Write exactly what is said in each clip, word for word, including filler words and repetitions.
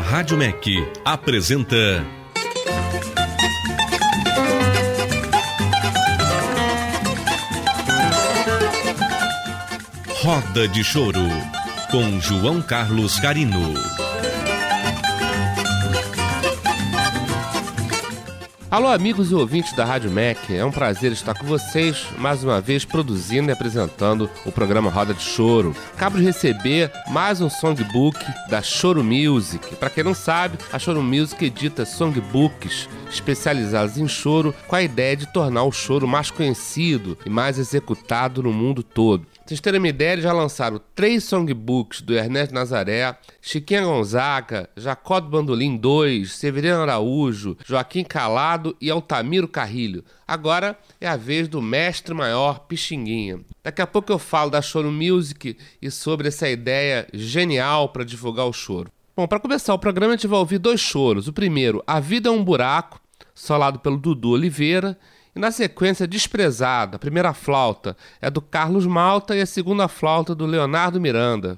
Rádio M E C apresenta Roda de Choro, com João Carlos Carino. Alô, amigos e ouvintes da Rádio M E C, é um prazer estar com vocês, mais uma vez produzindo e apresentando o programa Roda de Choro. Acabo de receber mais um songbook da Choro Music. Para quem não sabe, a Choro Music edita songbooks especializados em choro com a ideia de tornar o choro mais conhecido e mais executado no mundo todo. Pra vocês terem uma ideia, eles já lançaram três songbooks do Ernesto Nazaré, Chiquinha Gonzaga, Jacó do Bandolim dois, Severino Araújo, Joaquim Calado e Altamiro Carrilho. Agora é a vez do mestre maior Pixinguinha. Daqui a pouco eu falo da Choro Music e sobre essa ideia genial para divulgar o choro. Bom, para começar o programa a gente vai ouvir dois choros. O primeiro, A Vida é um Buraco, solado pelo Dudu Oliveira. E na sequência, Desprezada, a primeira flauta é do Carlos Malta e a segunda flauta do Leonardo Miranda.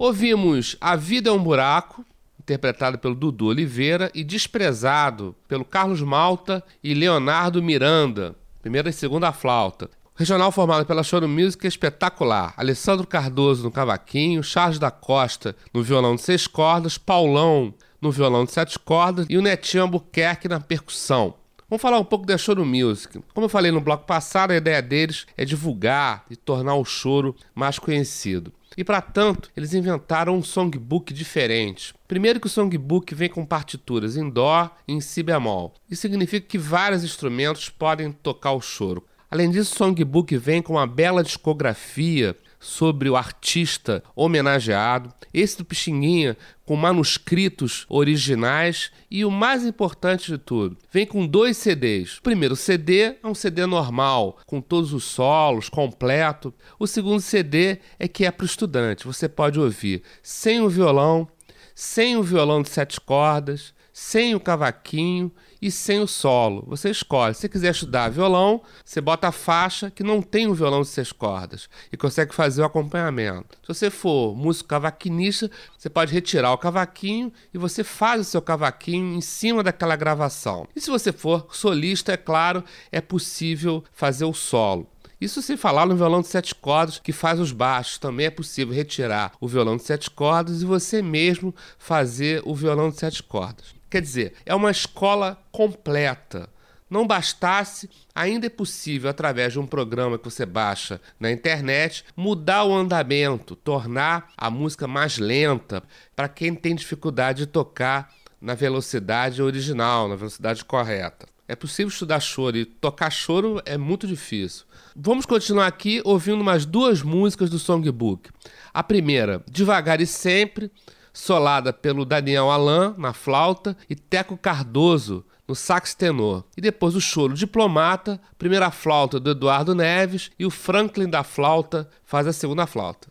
Ouvimos A Vida é um Buraco, interpretado pelo Dudu Oliveira, e Desprezado, pelo Carlos Malta e Leonardo Miranda, primeira e segunda flauta. O regional formado pela Choro Music é espetacular. Alessandro Cardoso no cavaquinho, Charles da Costa no violão de seis cordas, Paulão no violão de sete cordas e o Netinho Albuquerque na percussão. Vamos falar um pouco da Choro Music. Como eu falei no bloco passado, a ideia deles é divulgar e tornar o choro mais conhecido. E, para tanto, eles inventaram um songbook diferente. Primeiro que o songbook vem com partituras em dó e em si bemol. Isso significa que vários instrumentos podem tocar o choro. Além disso, o songbook vem com uma bela discografia sobre o artista homenageado, esse do Pixinguinha com manuscritos originais e o mais importante de tudo, vem com dois C Ds. O primeiro C D é um C D normal, com todos os solos, completo. O segundo C D é que é para o estudante, você pode ouvir sem o violão, sem o violão de sete cordas, sem o cavaquinho e sem o solo. Você escolhe. Se você quiser estudar violão, você bota a faixa que não tem um violão de seis cordas e consegue fazer o acompanhamento. Se você for músico cavaquinista, você pode retirar o cavaquinho e você faz o seu cavaquinho em cima daquela gravação. E se você for solista, é claro, é possível fazer o solo. Isso sem falar no violão de sete cordas que faz os baixos. Também é possível retirar o violão de sete cordas e você mesmo fazer o violão de sete cordas. Quer dizer, é uma escola completa. Não bastasse, ainda é possível, através de um programa que você baixa na internet, mudar o andamento, tornar a música mais lenta para quem tem dificuldade de tocar na velocidade original, na velocidade correta. É possível estudar choro e tocar choro é muito difícil. Vamos continuar aqui ouvindo umas duas músicas do songbook. A primeira, Devagar e Sempre, solada pelo Daniel Alan na flauta e Teco Cardoso no sax tenor. E depois o Choro Diplomata, primeira flauta do Eduardo Neves e o Franklin da flauta faz a segunda flauta.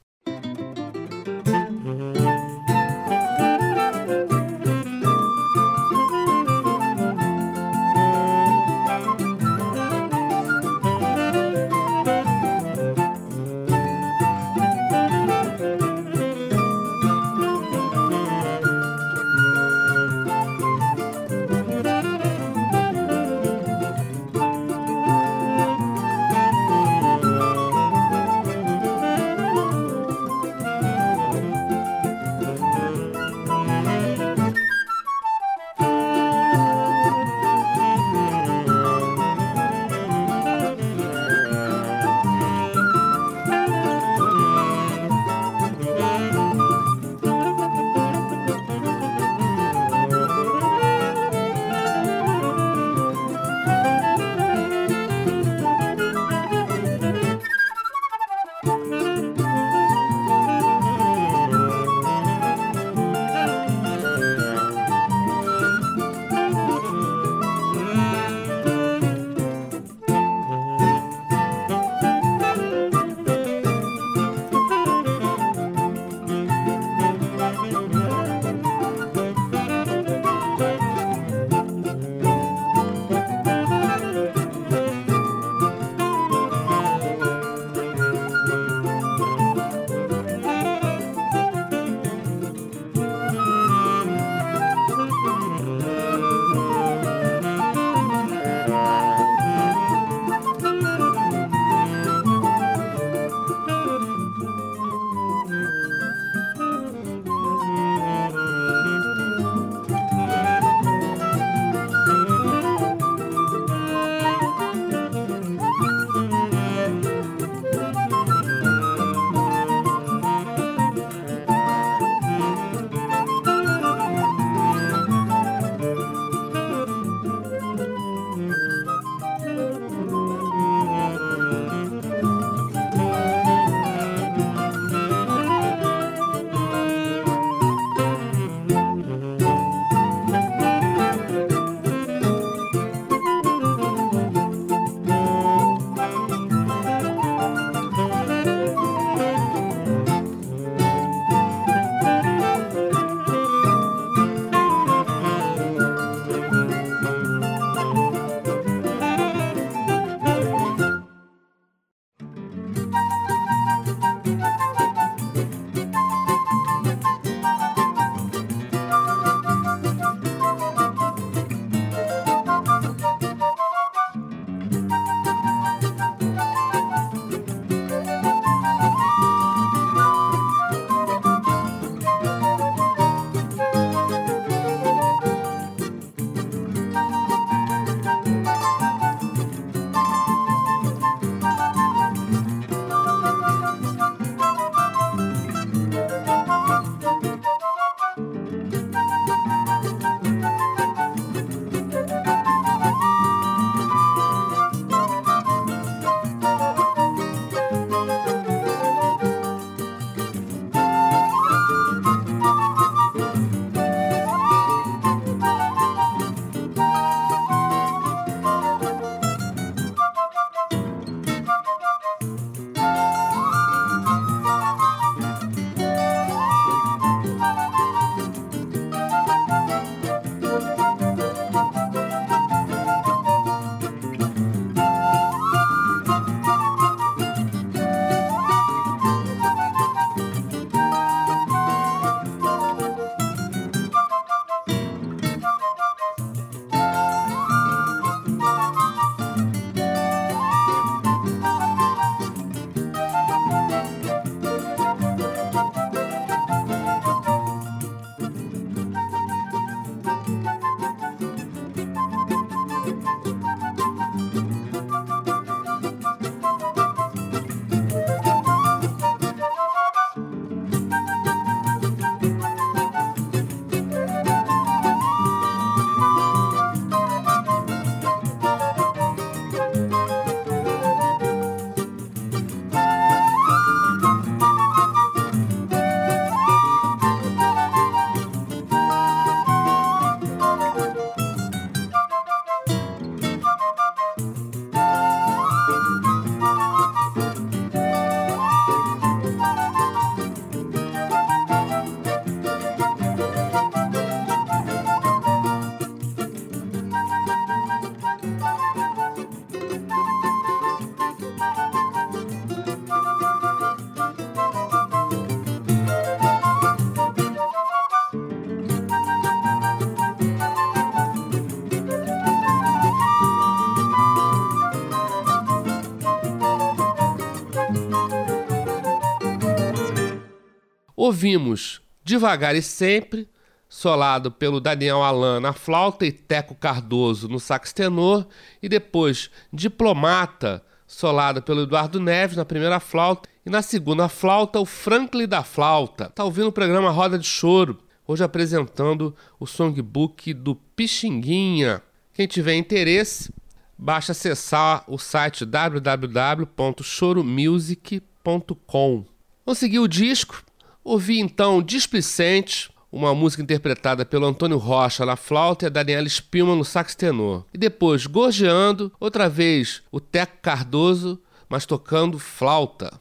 Ouvimos Devagar e Sempre, solado pelo Daniel Alan na flauta e Teco Cardoso no sax tenor, e depois Diplomata, solado pelo Eduardo Neves na primeira flauta, e na segunda flauta o Franklin da flauta. Tá ouvindo o programa Roda de Choro, hoje apresentando o songbook do Pixinguinha. Quem tiver interesse, basta acessar o site w w w ponto choro music ponto com. Vamos seguir o disco. Ouvi então Displicente, uma música interpretada pelo Antônio Rocha na flauta e a Daniela Spielmann no sax tenor. E depois Gorjeando, outra vez o Teco Cardoso, mas tocando flauta.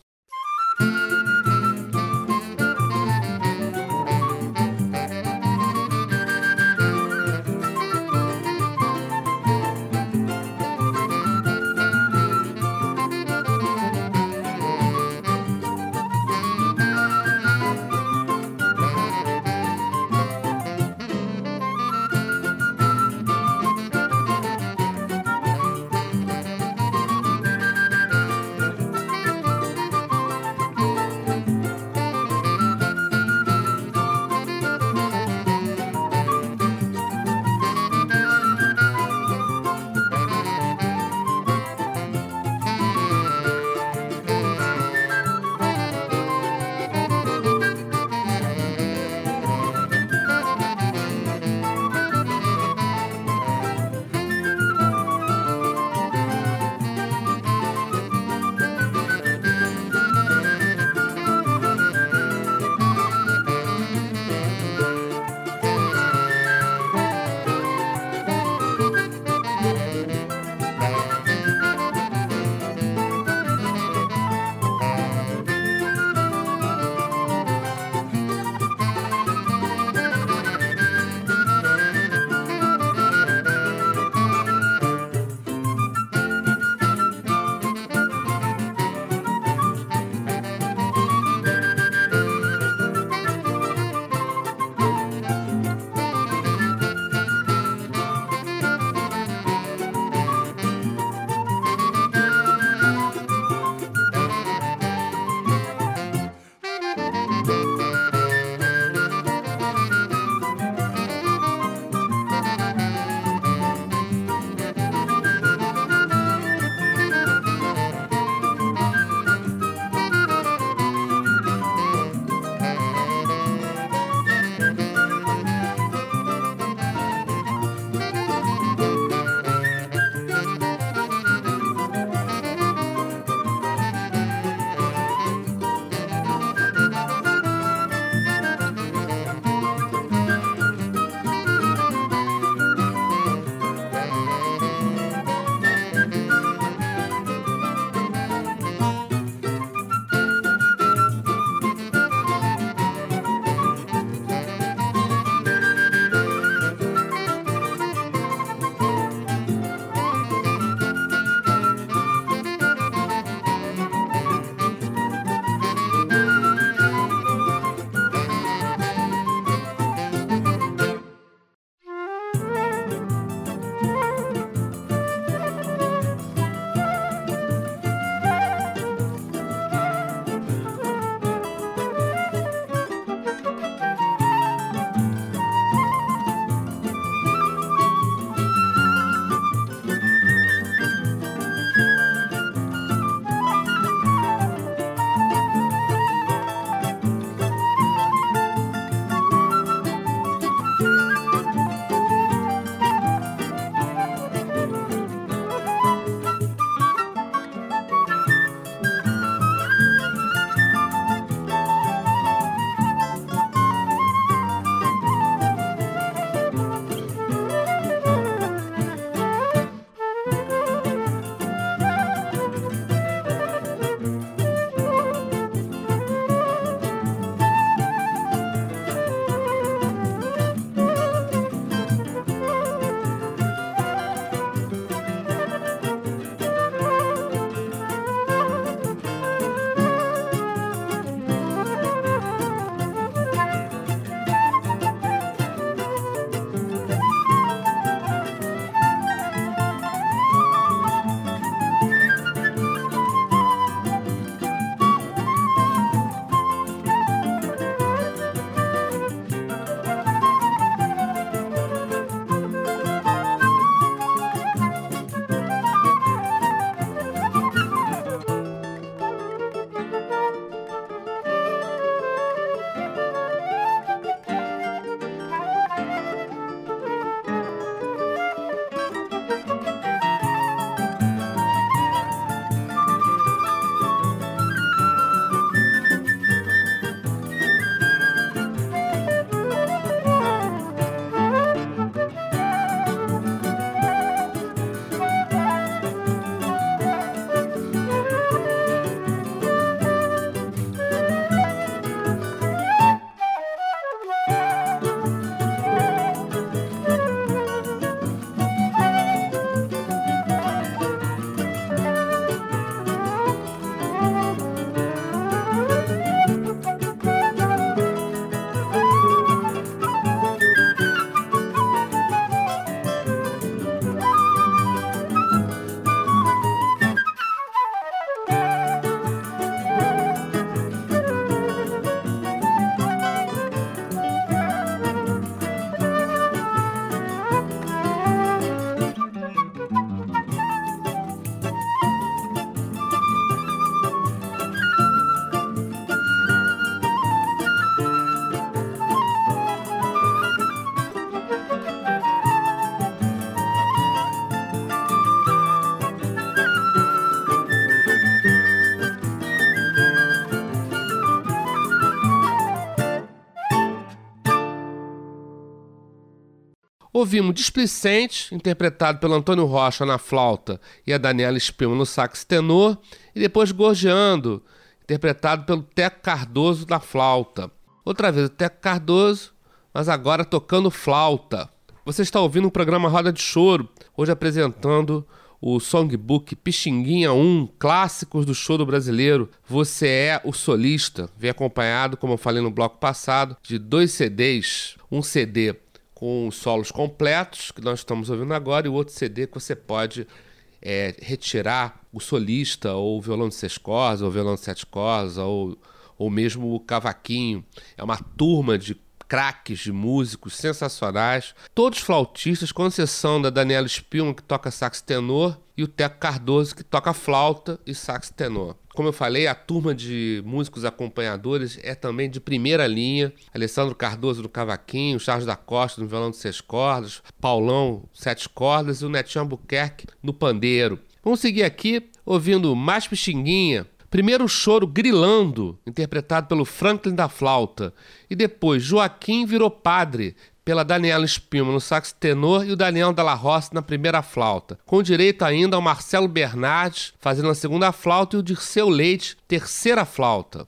Ouvimos Displicente, interpretado pelo Antônio Rocha na flauta e a Daniela Spillman no sax tenor, e depois Gorjeando, interpretado pelo Teco Cardoso na flauta. Outra vez o Teco Cardoso, mas agora tocando flauta. Você está ouvindo o programa Roda de Choro, hoje apresentando o Songbook Pixinguinha um, clássicos do choro brasileiro. Você é o solista. Vem acompanhado, como eu falei no bloco passado, de dois C Ds. Um C D com os solos completos, que nós estamos ouvindo agora, e o outro C D que você pode é, retirar o solista, ou o violão de seis cordas, ou o violão de sete cordas, ou, ou mesmo o cavaquinho. É uma turma de craques, de músicos sensacionais, todos flautistas, com exceção da Daniela Spillman, que toca sax tenor, e o Teco Cardoso, que toca flauta e sax tenor. Como eu falei, a turma de músicos acompanhadores é também de primeira linha. Alessandro Cardoso no cavaquinho, Charles da Costa no violão de seis cordas, Paulão, sete cordas, e o Netinho Albuquerque no pandeiro. Vamos seguir aqui ouvindo Mais Pixinguinha. Primeiro o Choro Grilando, interpretado pelo Franklin da flauta, e depois Joaquim Virou Padre, pela Daniela Spillman no sax tenor e o Daniel Dalla Roça na primeira flauta, com direito ainda ao Marcelo Bernardes fazendo a segunda flauta e o Dirceu Leite, terceira flauta.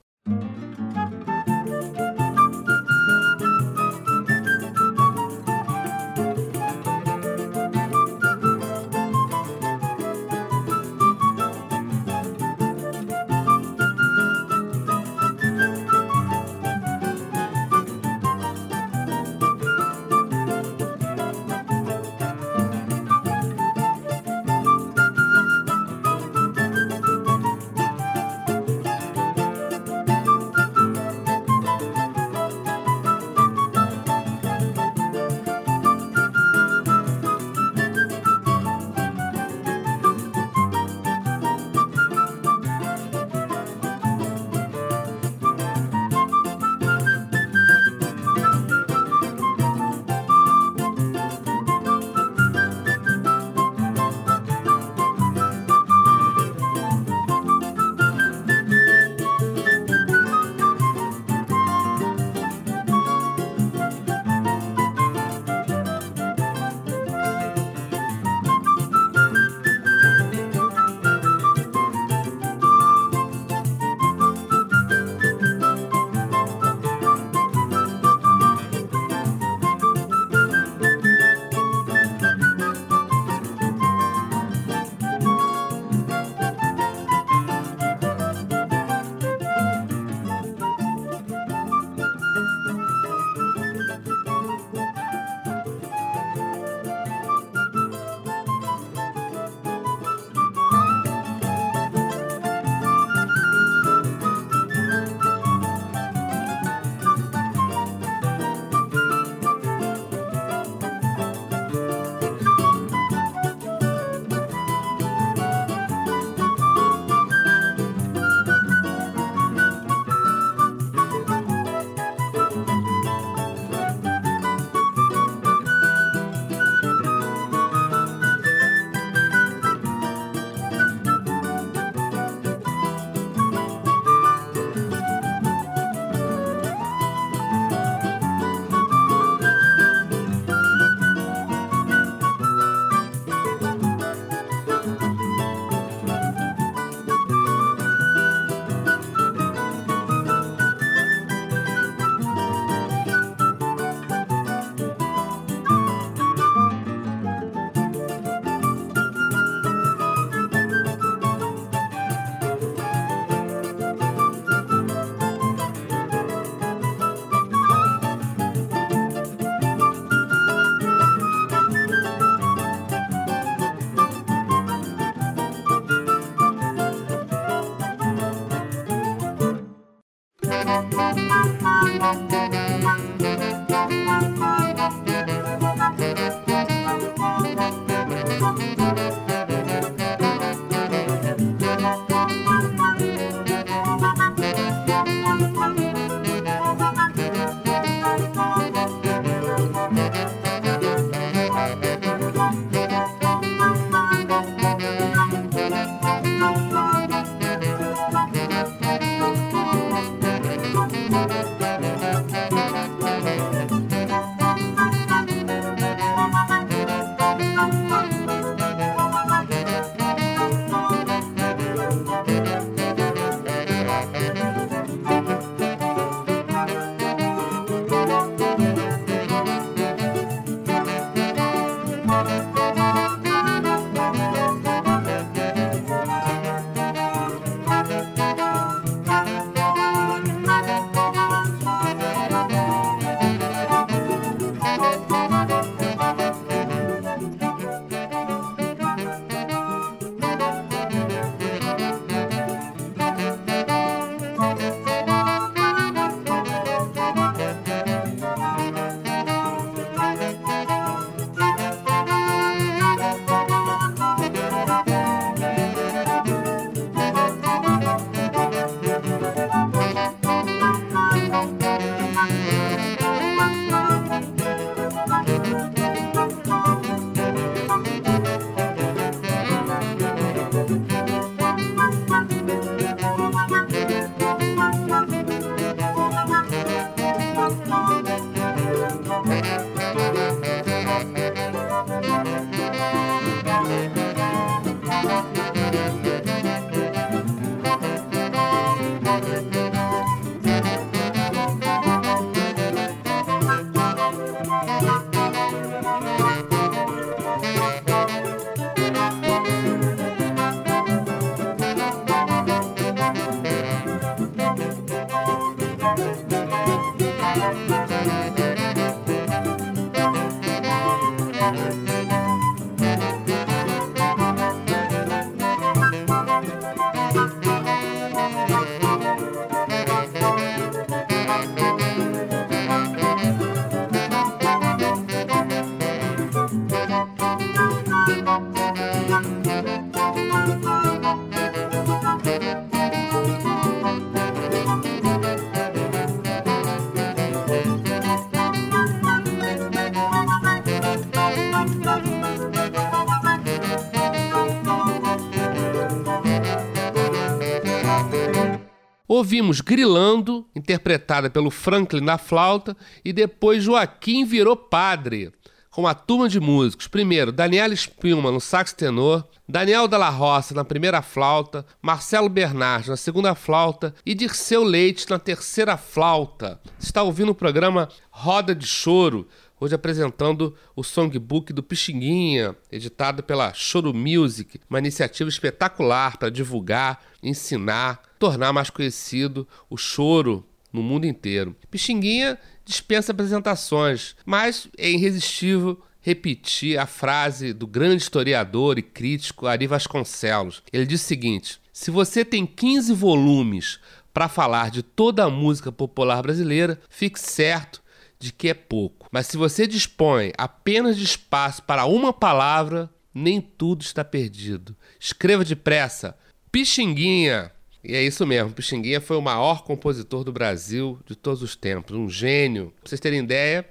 Ouvimos Grilando, interpretada pelo Franklin na flauta, e depois Joaquim Virou Padre, com a turma de músicos. Primeiro, Daniela Spilman no sax tenor, Daniel Dalla Roça na primeira flauta, Marcelo Bernardi na segunda flauta e Dirceu Leite na terceira flauta. Você está ouvindo o programa Roda de Choro, hoje apresentando o songbook do Pixinguinha, editado pela Choro Music, uma iniciativa espetacular para divulgar, ensinar, tornar mais conhecido o choro no mundo inteiro. Pixinguinha dispensa apresentações, mas é irresistível repetir a frase do grande historiador e crítico Ari Vasconcelos. Ele diz o seguinte: se você tem quinze volumes para falar de toda a música popular brasileira, fique certo de que é pouco. Mas se você dispõe apenas de espaço para uma palavra, nem tudo está perdido. Escreva depressa, Pixinguinha. E é isso mesmo, Pixinguinha foi o maior compositor do Brasil de todos os tempos, um gênio. Pra vocês terem ideia,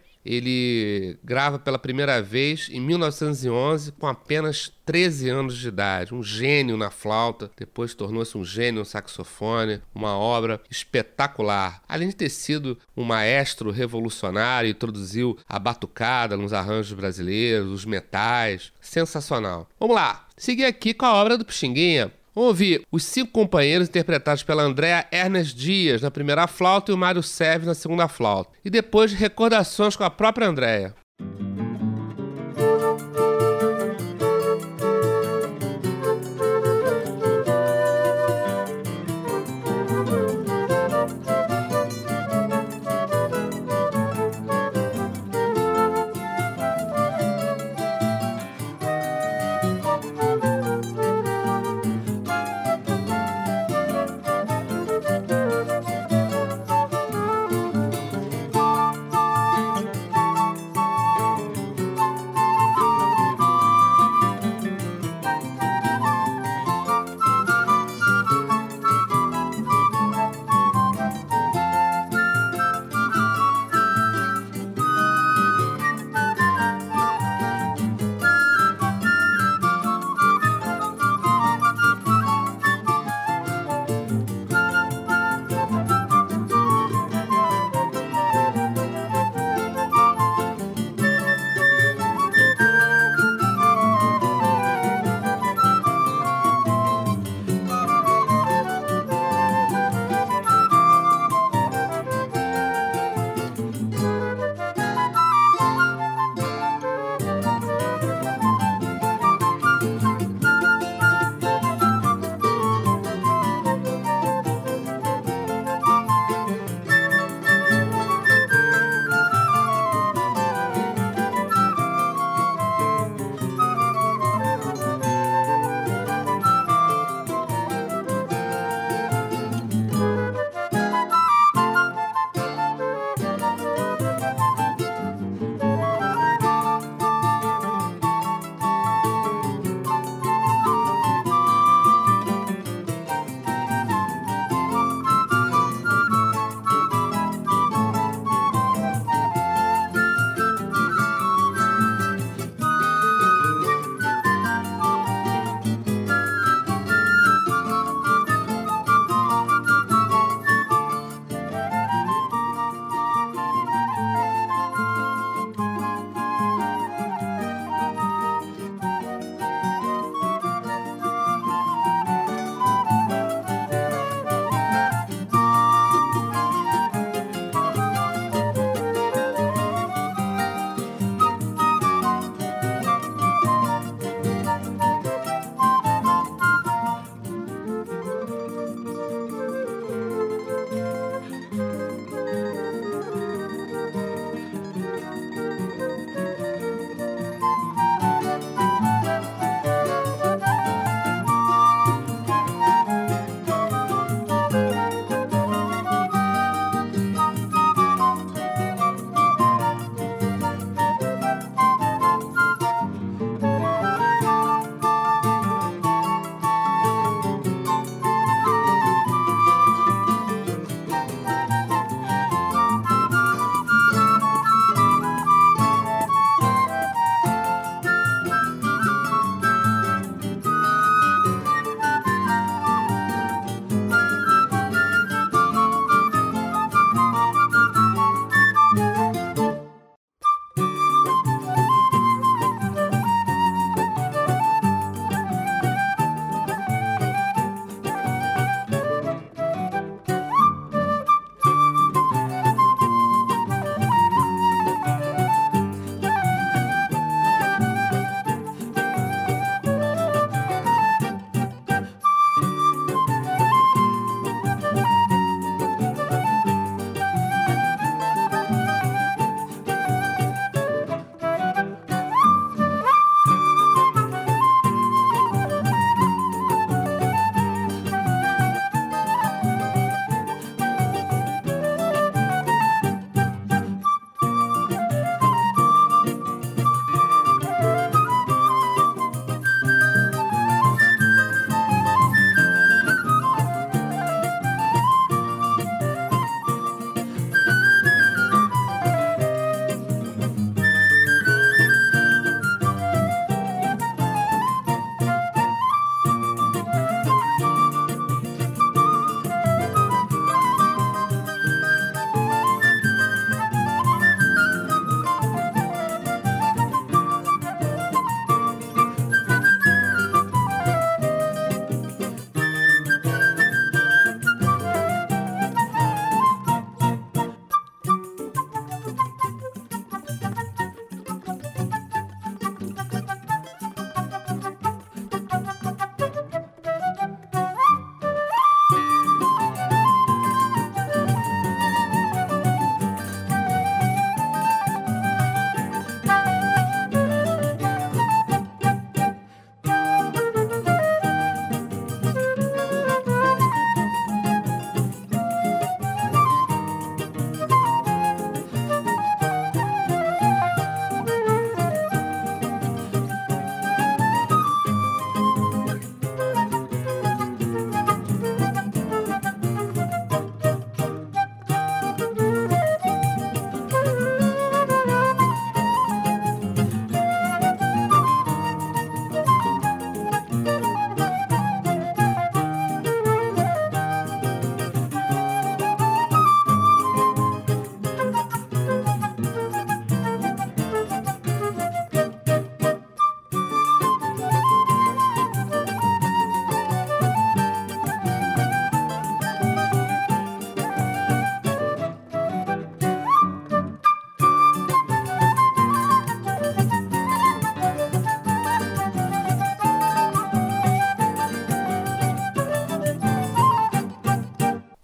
ele grava pela primeira vez em mil novecentos e onze com apenas treze anos de idade. Um gênio na flauta, depois tornou-se um gênio no saxofone, uma obra espetacular. Além de ter sido um maestro revolucionário, introduziu a batucada nos arranjos brasileiros, os metais. Sensacional. Vamos lá, seguir aqui com a obra do Pixinguinha. Vamos ouvir os cinco companheiros interpretados pela Andréa Ernest Dias na primeira flauta e o Mário Serves na segunda flauta. E depois recordações com a própria Andréa.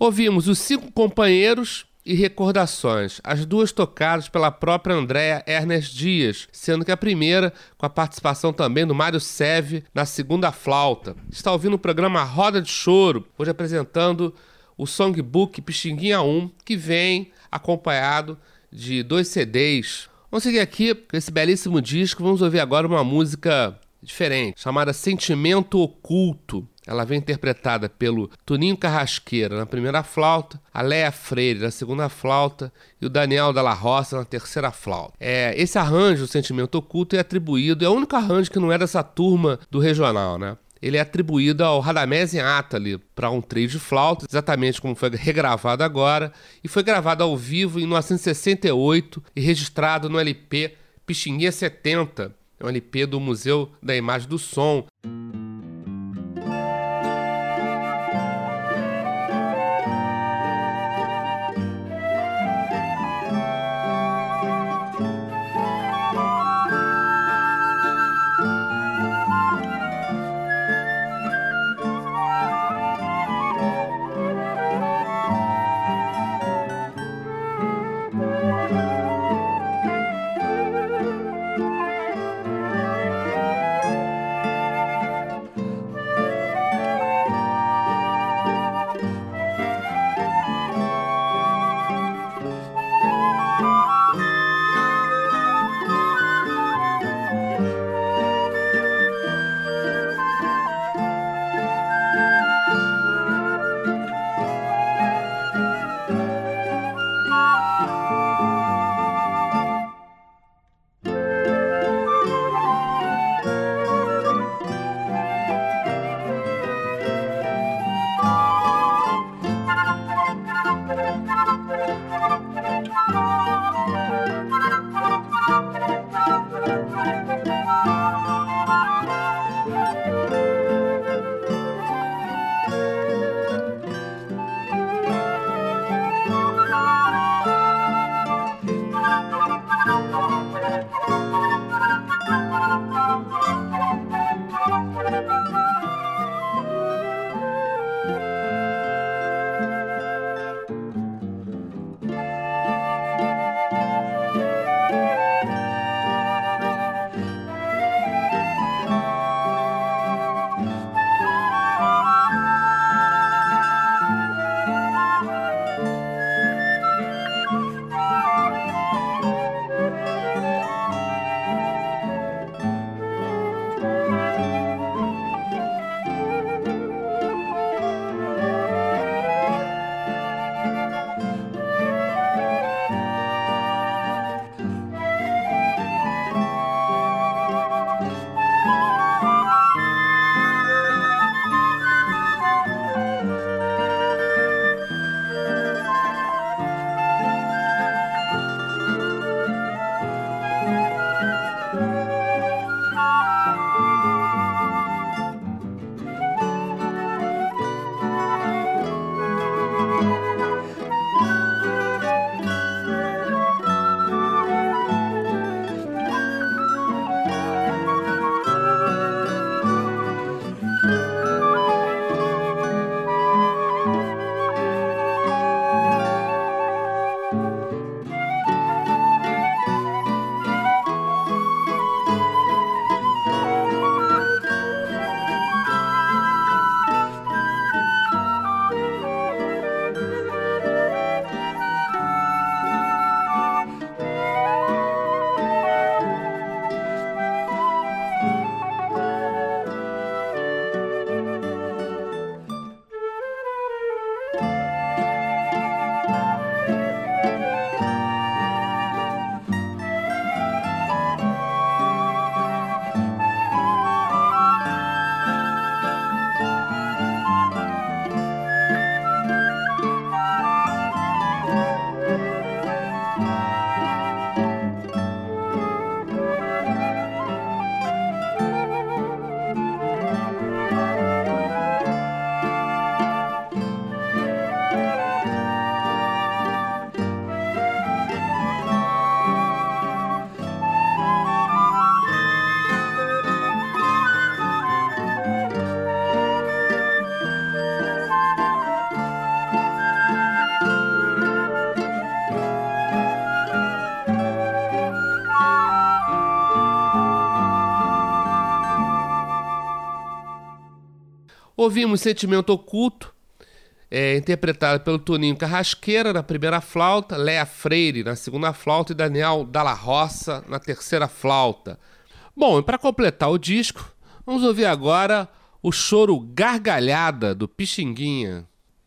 Ouvimos Os Cinco Companheiros e Recordações, as duas tocadas pela própria Andréa Ernest Dias, sendo que a primeira com a participação também do Mário Seve na segunda flauta. Está ouvindo o programa Roda de Choro, hoje apresentando o Songbook Pixinguinha um, que vem acompanhado de dois C Ds. Vamos seguir aqui com esse belíssimo disco. Vamos ouvir agora uma música diferente, chamada Sentimento Oculto. Ela vem interpretada pelo Toninho Carrasqueira na primeira flauta, a Léa Freire na segunda flauta e o Daniel Dalla Roça na terceira flauta. É, esse arranjo, o Sentimento Oculto, é atribuído, é o único arranjo que não é dessa turma do regional, né? Ele é atribuído ao Radamés Atali para um trio de flauta, exatamente como foi regravado agora, e foi gravado ao vivo em mil novecentos e sessenta e oito e registrado no L P Pixinguinha setenta, é um L P do Museu da Imagem do Som. Ouvimos Sentimento Oculto, é, interpretado pelo Toninho Carrasqueira na primeira flauta, Léa Freire na segunda flauta e Daniel Dalla Roça na terceira flauta. Bom, e para completar o disco, vamos ouvir agora o choro Gargalhada do Pixinguinha.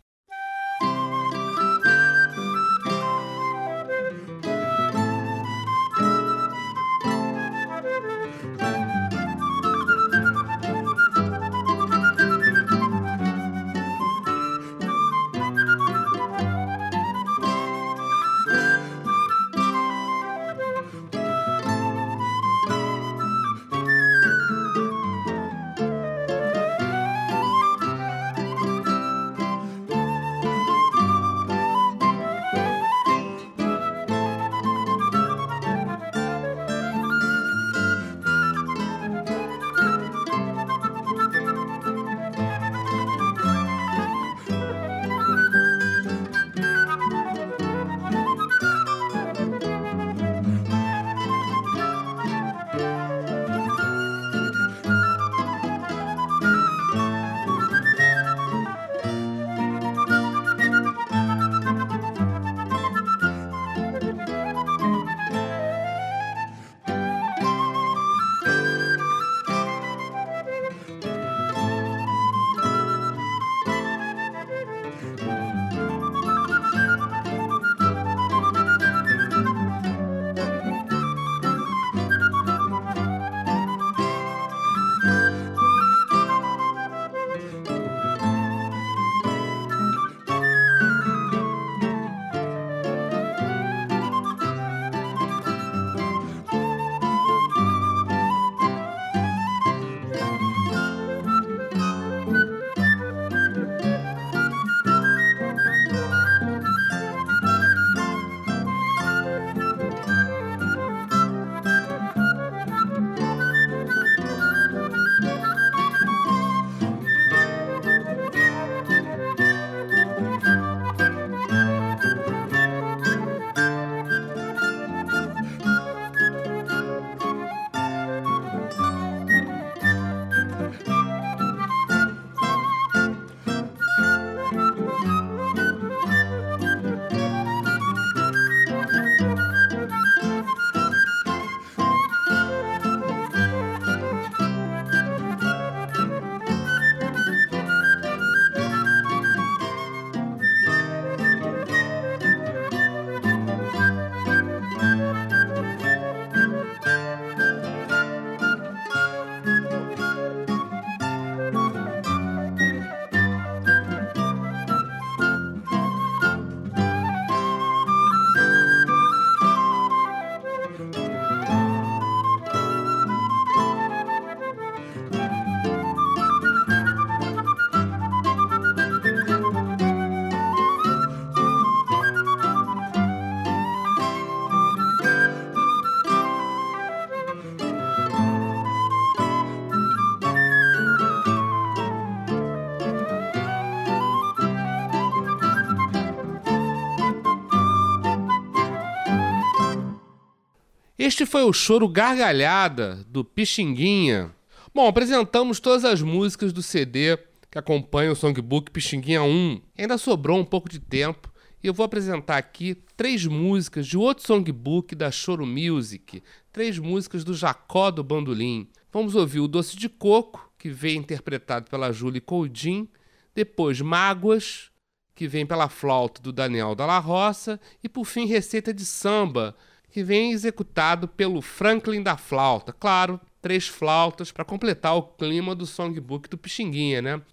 Este foi o choro Gargalhada do Pixinguinha. Bom, apresentamos todas as músicas do C D que acompanha o Songbook Pixinguinha um. Ainda sobrou um pouco de tempo e eu vou apresentar aqui três músicas de outro songbook da Choro Music, três músicas do Jacó do Bandolim. Vamos ouvir o Doce de Coco, que vem interpretado pela Julie Couldin, depois Mágoas, que vem pela flauta do Daniel Dalla Roça, e por fim Receita de Samba, que vem executado pelo Franklin da flauta. Claro, três flautas para completar o clima do songbook do Pixinguinha, né?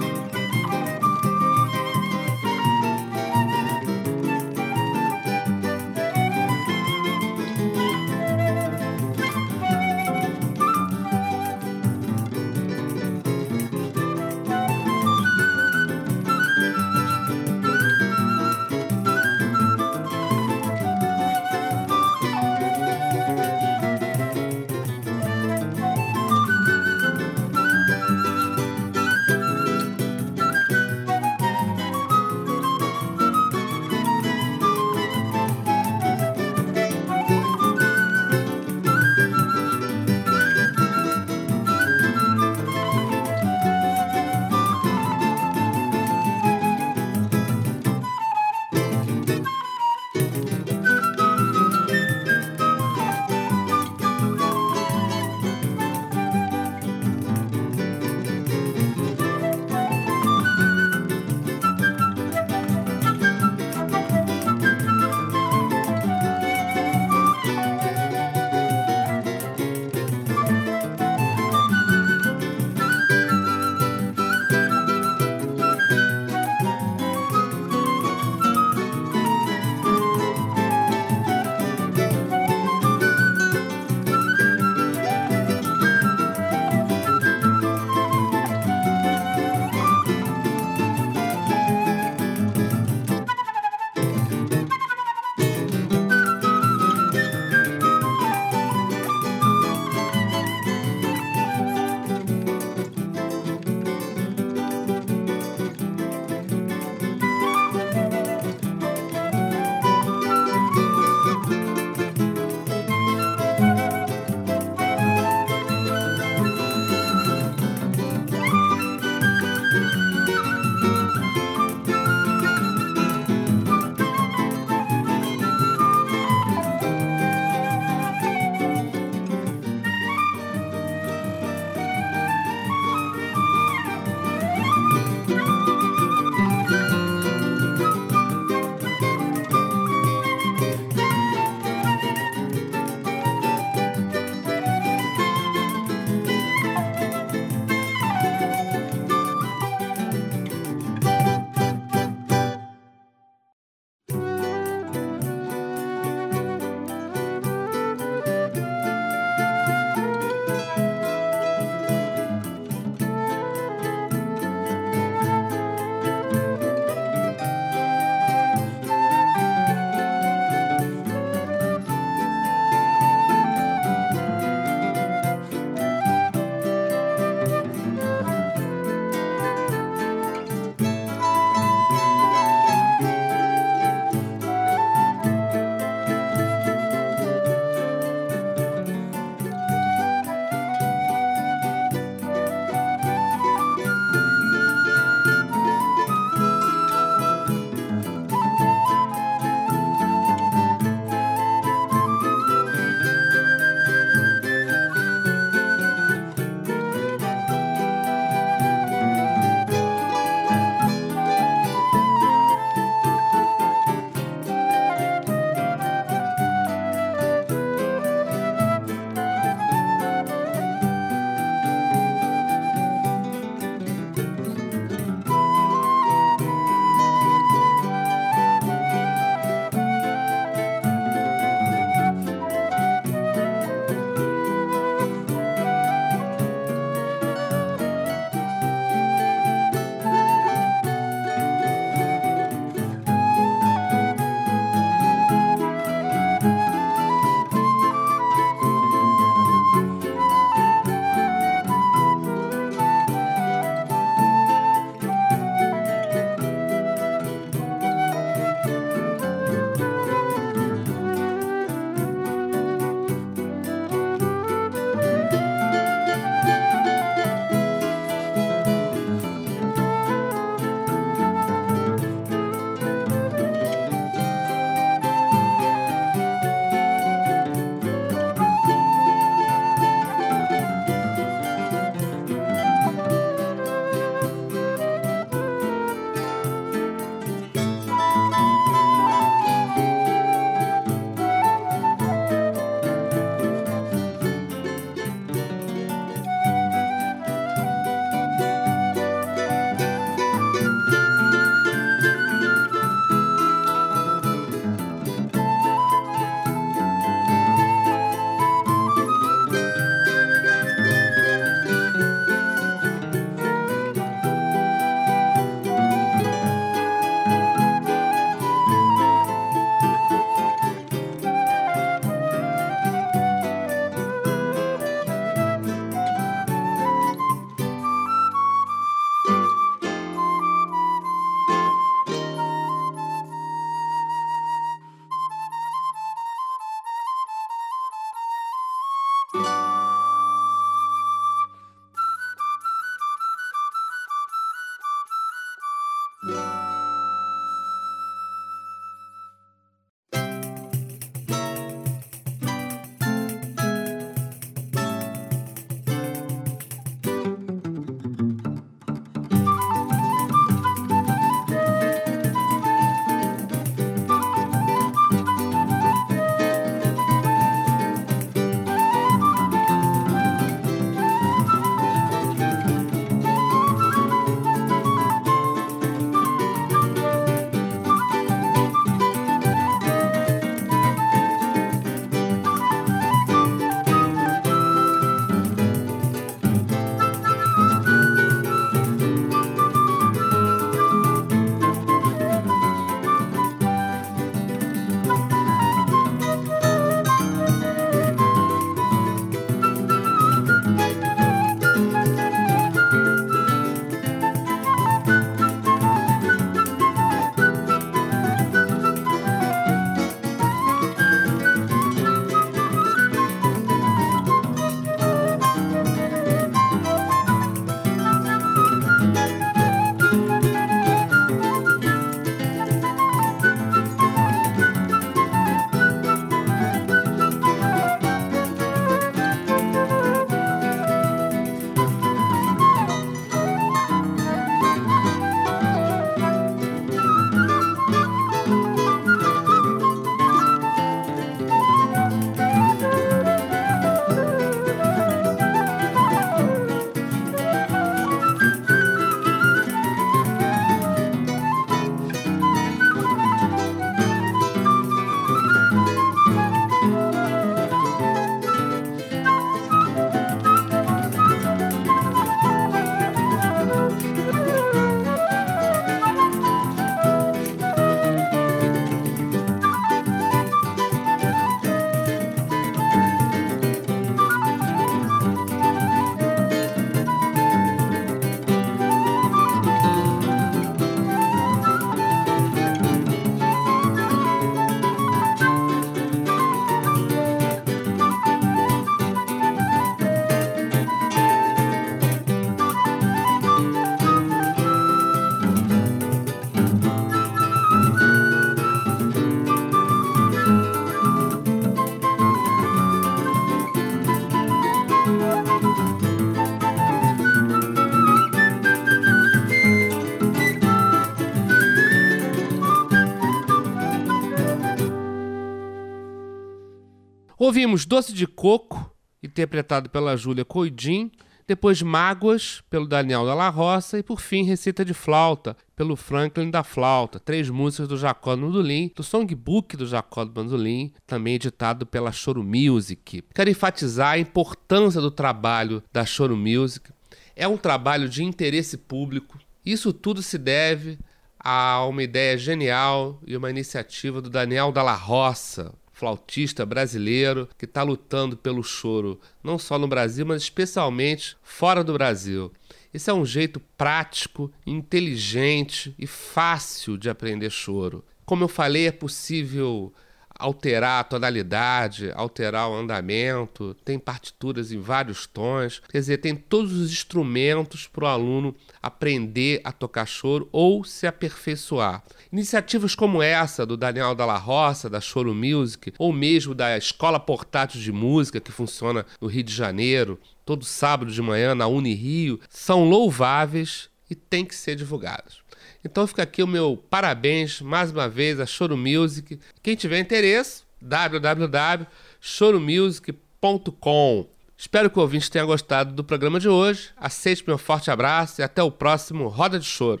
Ouvimos Doce de Coco, interpretado pela Júlia Coidin, depois Mágoas, pelo Daniel Dalla Roça, e por fim Receita de Flauta, pelo Franklin da Flauta, três músicas do Jacó do Bandolim, do songbook do Jacó do Bandolim, também editado pela Choro Music. Quero enfatizar a importância do trabalho da Choro Music. É um trabalho de interesse público. Isso tudo se deve a uma ideia genial e uma iniciativa do Daniel Dalla Roça, flautista brasileiro que está lutando pelo choro, não só no Brasil, mas especialmente fora do Brasil. Esse é um jeito prático, inteligente e fácil de aprender choro. Como eu falei, é possível alterar a tonalidade, alterar o andamento, tem partituras em vários tons, quer dizer, tem todos os instrumentos para o aluno aprender a tocar choro ou se aperfeiçoar. Iniciativas como essa do Daniel Dalla Roça, da Choro Music, ou mesmo da Escola Portátil de Música, que funciona no Rio de Janeiro, todo sábado de manhã na Unirio, são louváveis e têm que ser divulgadas. Então fica aqui o meu parabéns, mais uma vez, a Choro Music. Quem tiver interesse, w w w ponto choro music ponto com. Espero que o ouvinte tenha gostado do programa de hoje. Aceite meu forte abraço e até o próximo Roda de Choro.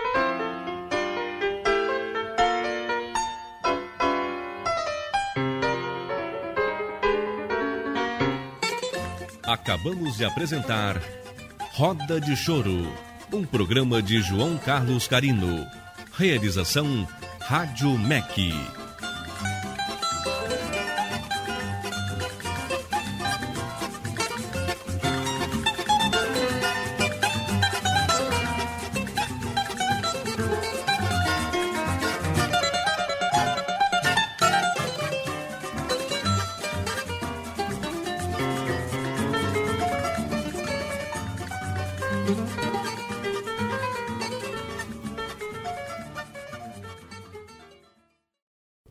Acabamos de apresentar Roda de Choro, um programa de João Carlos Carino. Realização Rádio M E C.